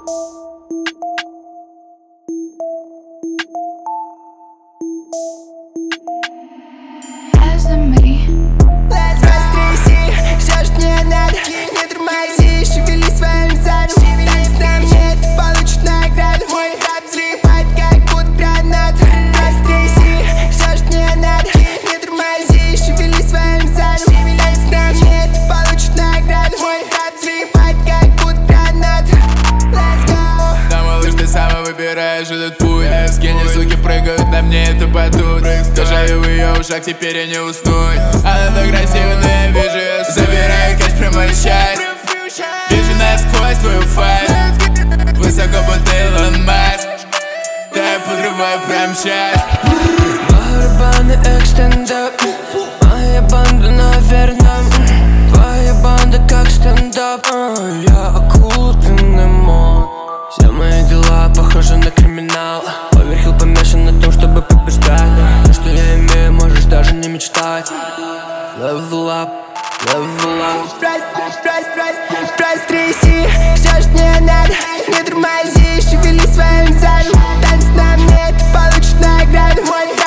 Растряси все, что мне надо. Не тормози, шевели своим задом. Так на мне ты получишь награду. Мой рап взрывает, как будто гранат. Растряси все, что мне надо. Не тормози, шевели своим задом. Так на мне ты получишь награду. Мой рап взрывает, как будто гранат. Let's go. Да, малыш, ты сама выбираешь этот путь. Скини, суки, прыгают на мне, это батут. Скажаю в ее ушах, теперь я не уснуть. Она так красива, но я вижу ее суть. Забираю кэш, прямой счастье. Вижу насквозь твою файт. Высоко, будто Илон Маск. Да, я подрываю прям сейчас. Барабаны, экстендап. Моя банда на верном. Твоя банда как стендап. Я акула, ты Немо. Все мои дела похожи на криминал. Оверхилл помешан на том, чтобы побеждать. То, что я имею, можешь даже не мечтать. Level up, level up. Растряси все, что мне надо. Не тормози, шевели своим задом. Танец на мне, ты получишь награду. Мой